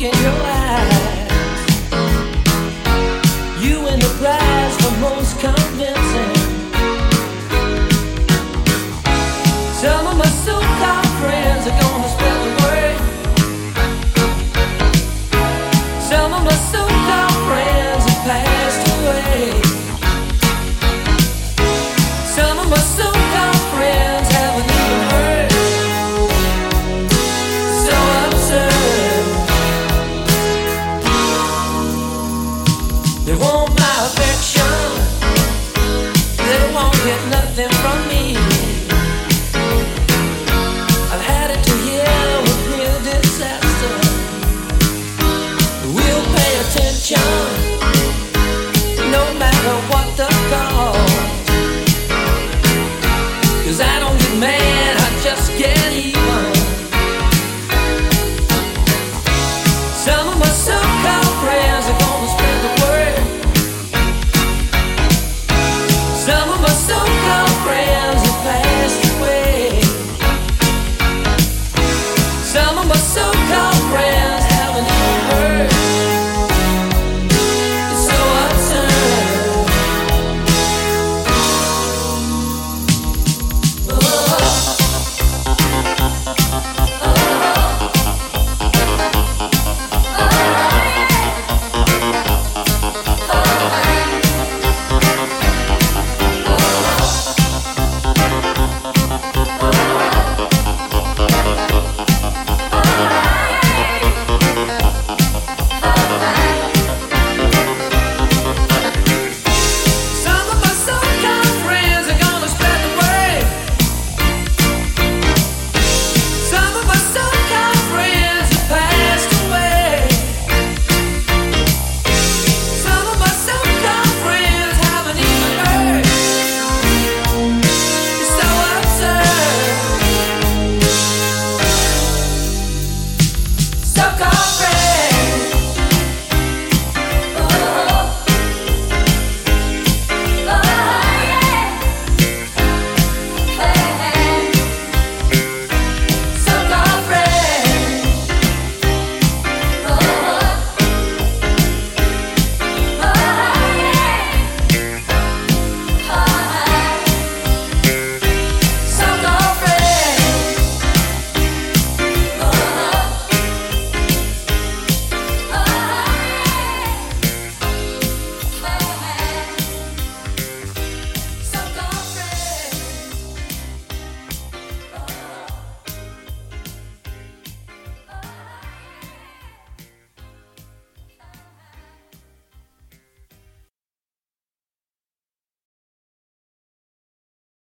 in your eyes. You win the prize for most convincing. Some of my so-called friends are gonna spread the word. Some of my so-called friends have passed away. Some of my so-called friends haven't even heard. So absurd. They won't